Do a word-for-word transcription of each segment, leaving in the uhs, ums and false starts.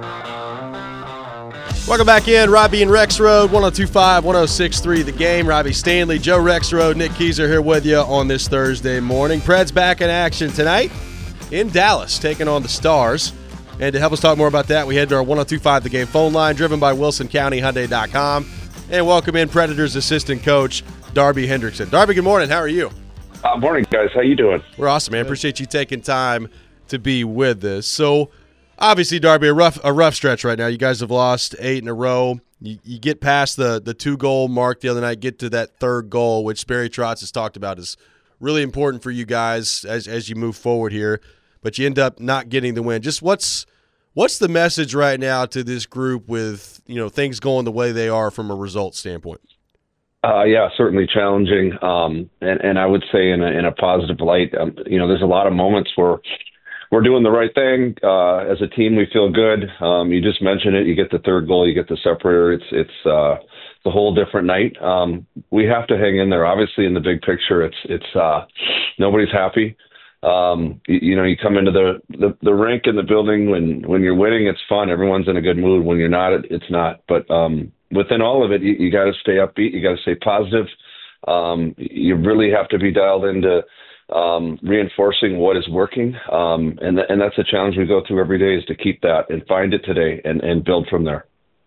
Welcome back in. Robbie and Rexrode, one oh two point five, one oh six point three The Game. Robbie Stanley, Joe Rexrode, Nick Keyser here with you on this Thursday morning. Preds back in action tonight in Dallas, taking on the Stars. And to help us talk more about that, we head to our one oh two point five The Game phone line, driven by Wilson County Hyundai dot com. And welcome in Predators assistant coach, Darby Hendrickson. Darby, good morning. How are you? Uh, morning, guys. How you doing? We're awesome, man. Appreciate you taking time to be with us. So, obviously, Darby, a rough a rough stretch right now. You guys have lost eight in a row. You, you get past the the two-goal mark the other night, get to that third goal, which Barry Trotz has talked about is really important for you guys as as you move forward here. But you end up not getting the win. Just what's what's the message right now to this group with, you know, things going the way they are from a result standpoint? Uh, yeah, certainly challenging, um, and, and I would say in a, in a positive light. Um, you know, there's a lot of moments where we're doing the right thing. Uh, as a team, we feel good. Um, you just mentioned it. You get the third goal, you get the separator. It's it's uh, it's a whole different night. Um, we have to hang in there. Obviously, in the big picture, it's it's uh, nobody's happy. Um, you, you know, you come into the, the the rink in the building when when you're winning, it's fun. Everyone's in a good mood. When you're not, it, it's not. But um, within all of it, you, you got to stay upbeat. You got to stay positive. Um, you really have to be dialed into um, reinforcing what is working. Um, and, th- and that's a challenge we go through every day, is to keep that and find it today and, and build from there.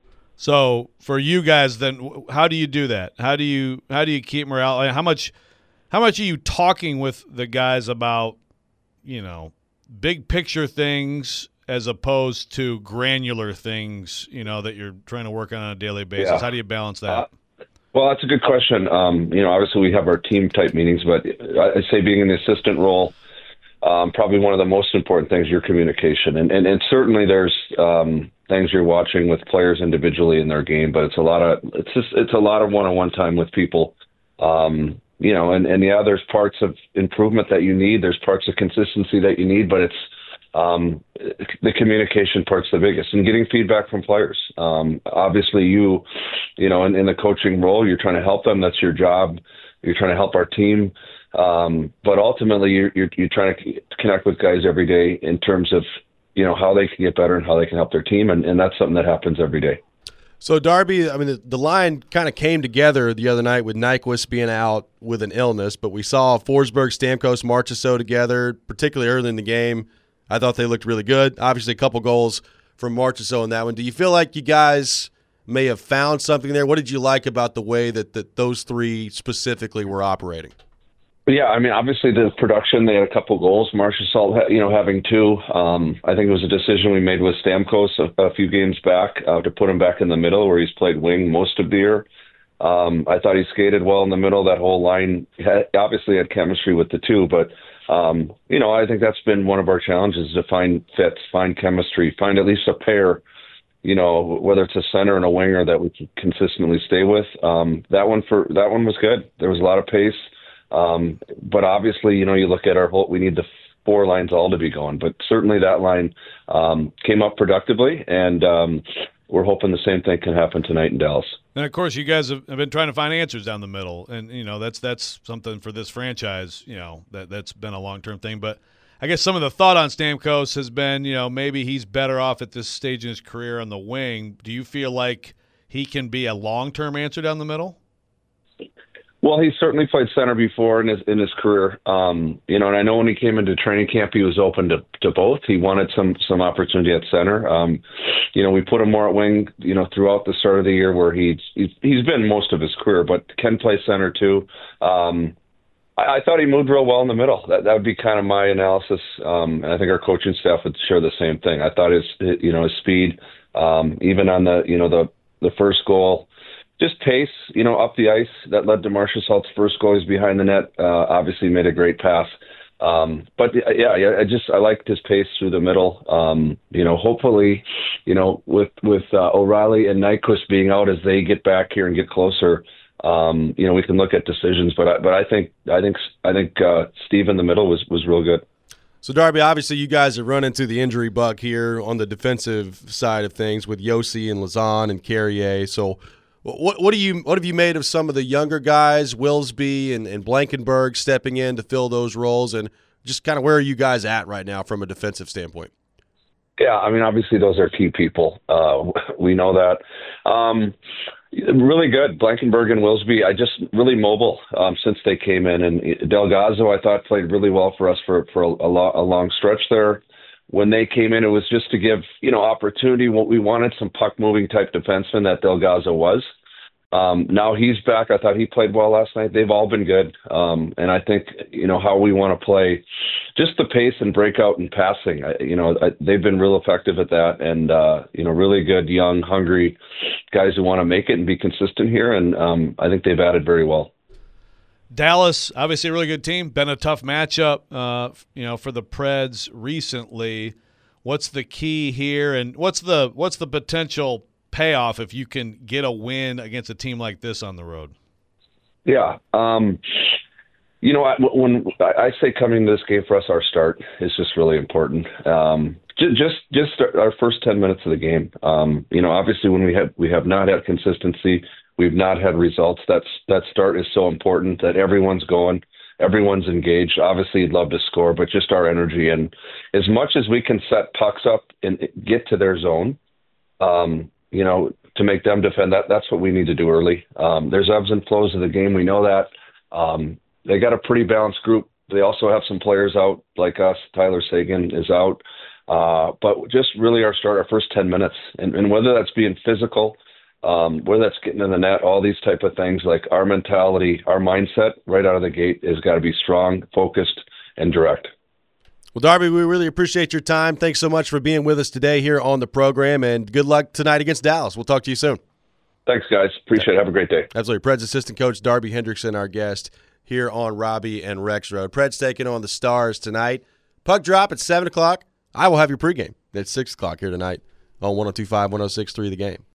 So for you guys, then, how do you do that? How do you how do you keep morale? How much how much are you talking with the guys about, you know, big picture things as opposed to granular things, you know, that you're trying to work on on a daily basis? Yeah. How do you balance that? Uh, well, that's a good question. Um, you know, obviously we have our team type meetings, but I say being in the assistant role, um, probably one of the most important things, your communication. And, and, and certainly there's um, things you're watching with players individually in their game, but it's a lot of, it's just, it's a lot of one-on-one time with people. Um, you know, and, and yeah, there's parts of improvement that you need. There's parts of consistency that you need, but it's, Um, the communication part's the biggest, and getting feedback from players. Um, obviously, you, you know, in, in the coaching role, you're trying to help them. That's your job. You're trying to help our team. Um, but ultimately, you're, you're, you're trying to connect with guys every day in terms of, you know, how they can get better and how they can help their team. And, and that's something that happens every day. So, Darby, I mean, the, the line kind of came together the other night with Nyquist being out with an illness, but we saw Forsberg, Stamkos, Marchessault together, particularly early in the game. I thought they looked really good. Obviously, a couple goals from Marchessault in that one. Do you feel like you guys may have found something there? What did you like about the way that, that those three specifically were operating? Yeah, I mean, obviously the production, they had a couple goals. Marchessault, you know, having two. Um, I think it was a decision we made with Stamkos a, a few games back uh, to put him back in the middle where he's played wing most of the year. Um, I thought he skated well in the middle. That whole line had, obviously had chemistry with the two, but Um, you know, I think that's been one of our challenges, to find fits, find chemistry, find at least a pair, you know, whether it's a center and a winger that we can consistently stay with. Um, that one for that one was good. There was a lot of pace. Um, but obviously, you know, you look at our whole, we need the four lines all to be going, but certainly that line, um, came up productively, and, um, we're hoping the same thing can happen tonight in Dallas. And, of course, you guys have been trying to find answers down the middle. And, you know, that's that's something for this franchise, you know, that, that's been a long-term thing. But I guess some of the thought on Stamkos has been, you know, maybe he's better off at this stage in his career on the wing. Do you feel like he can be a long-term answer down the middle? Well, he's certainly played center before in his in his career, um, you know. And I know when he came into training camp, he was open to, to both. He wanted some some opportunity at center. Um, you know, we put him more at wing, you know, throughout the start of the year, where he's he's, he's been most of his career, but can play center too. Um, I, I thought he moved real well in the middle. That that would be kind of my analysis, um, and I think our coaching staff would share the same thing. I thought his you know his speed, um, even on the you know the the first goal. Just pace, you know, up the ice that led to Marchessault's first goal. He's behind the net. Uh, obviously, made a great pass. Um, but yeah, yeah, I just I liked his pace through the middle. Um, you know, hopefully, you know, with with uh, O'Reilly and Nyquist being out as they get back here and get closer, um, you know, we can look at decisions. But I, but I think I think I think uh, Steve in the middle was was real good. So, Darby, obviously you guys have run into the injury bug here on the defensive side of things with Yossi and Lazan and Carrier. So. What what do you what have you made of some of the younger guys, Willsby and, and Blankenberg, stepping in to fill those roles, and just kind of where are you guys at right now from a defensive standpoint? Yeah, I mean, obviously those are key people. Uh, we know that. Um, really good. Blankenberg and Wilsby, I just really mobile um, since they came in. And Delgado, I thought, played really well for us for, for a, a, lo- a long stretch there. When they came in, it was just to give, you know, opportunity. What we wanted, some puck-moving type defenseman that Delgado was. Um, now he's back. I thought he played well last night. They've all been good. Um, and I think, you know, how we want to play, just the pace and breakout and passing, I, you know, I, they've been real effective at that. And, uh, you know, really good, young, hungry guys who want to make it and be consistent here. And um, I think they've added very well. Dallas, obviously a really good team. Been a tough matchup, uh, you know, for the Preds recently. What's the key here, and what's the what's the potential payoff if you can get a win against a team like this on the road? Yeah. Um, you know, I, when I say coming to this game for us, our start is just really important. Um, just, just our first ten minutes of the game. Um, you know, obviously when we have, we have not had consistency, we've not had results. That's, that start is so important that everyone's going, everyone's engaged. Obviously you'd love to score, but just our energy, and as much as we can set pucks up and get to their zone, um, you know, to make them defend, that that's what we need to do early. Um, there's ebbs and flows of the game. We know that. Um, they got a pretty balanced group. They also have some players out like us. Tyler Seguin is out. Uh, but just really our start, our first ten minutes, and, and whether that's being physical, um, whether that's getting in the net, all these type of things, like our mentality, our mindset right out of the gate has got to be strong, focused, and direct. Well, Darby, we really appreciate your time. Thanks so much for being with us today here on the program, and good luck tonight against Dallas. We'll talk to you soon. Thanks, guys. Appreciate it. Have a great day. Absolutely. Preds assistant coach Darby Hendrickson, our guest here on Robbie and Rex Road. Preds taking on the Stars tonight. Puck drop at seven o'clock. I will have your pregame at six o'clock here tonight on one oh two point five, one oh six point three The Game.